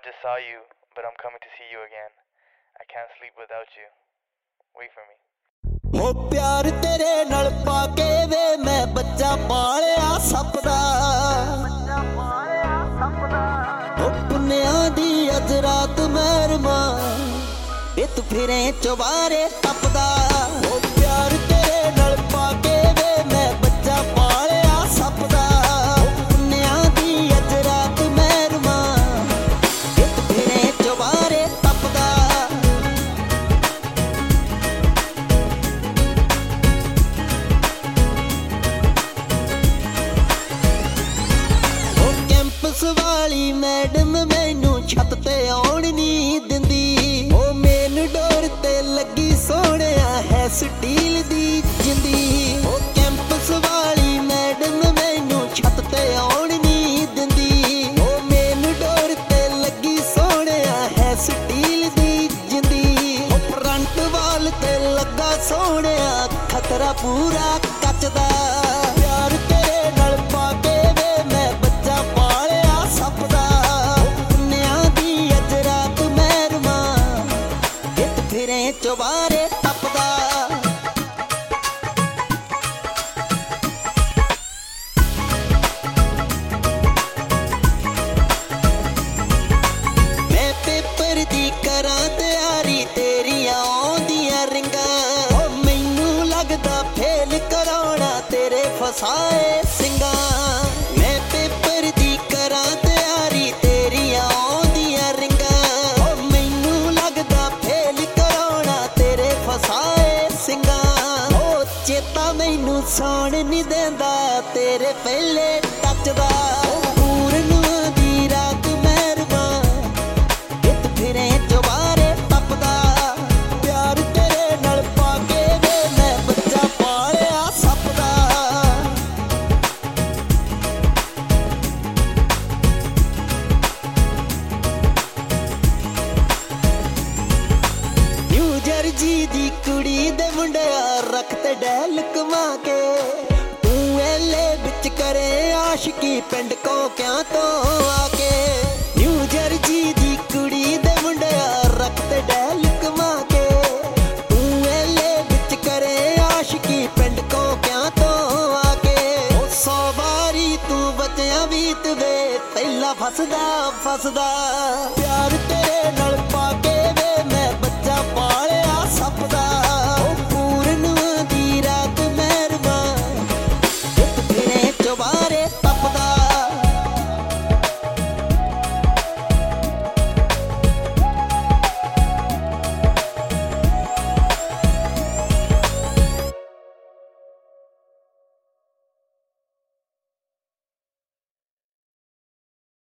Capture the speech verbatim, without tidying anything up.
just saw you, but I'm coming to see you again. I can't sleep without you. Wait for me. ਹੋ ਪਿਆਰ ਤੇਰੇ ਨਾਲ ਪਾ ਕੇ ਵੇ ਮੈਂ ਬੱਚਾ ਪਾਲਿਆ ਸੱਪ ਦਾ ਹੋ ਪੁੰਨਿਆਂ ਦੀ ਅੱਜ ਰਾਤ ਮਹਿਰਮਾ ਇਹ ਤੂੰ ਫਿਰੇ ਚੁਬਾਰੇ ਟੱਪਦਾ ਹੋ ਪਿਆਰ ਤੇਰੇ ਨਾਲ ਪਾ ਕੇ ਵੇ ਮੈਂ ਬੱਚਾ ਪਾਲਿਆ ਸੱਪ ਦਾ ਹੋ ਪੁੰਨਿਆਂ ਦੀ ਅੱਜ ਰਾਤ ਮਹਿਰਮਾ ਇਹ ਤੂੰ ਫਿਰੇ ਚੁਬਾਰੇ ਟੱਪਦਾ ਵਾਲੀ ਮੈਡਮ ਮੈਨੂੰ ਛੱਤ ਤੇ ਆਉਣ ਨਹੀਂ ਦਿੰਦੀ ਉਹ ਮੇਨ ਡੋਰ ਤੇ ਲੱਗੀ ਸੋਹਣਿਆ ਹੈ ਸਟੀਲ ਦੀ ਜਿੰਦੀ ਉਹ ਕੈਂਪਸ ਵਾਲੀ ਮੈਡਮ ਮੈਨੂੰ ਛੱਤ ਤੇ ਆਉਣ ਨਹੀਂ ਦਿੰਦੀ ਉਹ ਮੇਨ ਡੋਰ ਤੇ ਲੱਗੀ ਸੋਹਣਿਆ ਹੈ ਸਟੀਲ ਦੀ ਜਿੰਦੀ ਉਹ ਫਰੰਟ ਵਾਲ ਤੇ ਲੱਗਾ ਸੋਹਣਿਆ ਖਤਰਾ ਪੂਰਾ ਕੱਚ ਦਾ ਪਿਆਰ ਤੇਰੇ ਨਾਲ ਪਾ ਕੇ ਵੇ ਮੈਂ ਬੱਚਾ ਚੁਬਾਰੇ ਟੱਪਦਾ ਮੈਂ ਪੇਪਰ ਦੀ ਕਰਾਂ ਤਿਆਰੀ ਤੇਰੀਆਂ ਆਉਂਦੀਆਂ ਰਿੰਗਾਂ ਓ ਮੈਨੂੰ ਲੱਗਦਾ ਫੇਲ ਕਰਾਉਣਾ ਤੇਰੇ ਫਸਾਏ ਸਿੰਘਾਂ ਮੈਂ ਪੇਪਰ ਦੀ ਕਰਾਂ ਤਿਆਰੀ ਤੇਰੀਆਂ ਆਉਂਦੀਆਂ ਰਿੰਗਾਂ ਓ ਮੈਨੂੰ ਲੱਗਦਾ ਫੇਲ ਫਸਾਏ ਸਿੰਘਾਂ ਉਹ ਚੇਤਾ ਮੈਨੂੰ ਸੌਣ ਨੀ ਦਿੰਦਾ ਤੇਰੇ ਪਹਿਲੇ ਟੱਚ ਦਾ ਪੂਰਨ ਦੀ ਰਾਤ ਮਹਿਰਮਾ ਇੱਕ ਫਿਰੇ ਚੁਬਾਰੇ ਟੱਪਦਾ ਪਿਆਰ ਤੇਰੇ ਨਾਲ ਪਾ ਕੇ ਵੇ ਮੈਂ ਬੱਚਾ ਪਾਲਿਆ ਸੱਪ ਦਾ ਨਿਊ ਜਰਜੀ ਦੀ ਕੁੜੀ ਦੇ ਮੁੰਡਿਆ ਰੱਖ ਤੇ ਡੈਲ ਕਮਾ ਕੇ ਤੂੰ ਐਲੇ ਵਿੱਚ ਕਰੇ ਆਸ਼ਕੀ ਪਿੰਡ ਕੋਕਿਆਂ ਤੋਂ ਆ ਕੇ ਨਿਊ ਜਰਜੀ ਦੀ ਕੁੜੀ ਦੇ ਮੁੰਡਿਆ ਰੱਖ ਤੇ ਡੈਲ ਕਮਾ ਕੇ ਤੂੰ ਐਲੇ ਵਿੱਚ ਕਰੇ ਆਸ਼ਕੀ ਪਿੰਡ ਕੋਕਿਆਂ ਤੋਂ ਆ ਕੇ ਉਹ ਸੌ ਵਾਰੀ ਤੂੰ ਬਚਿਆ ਵੀਤ ਵੇ ਪਹਿਲਾਂ ਫਸਦਾ ਫਸਦਾ ਪਿਆਰ ਤੇਰੇ ਨਾਲ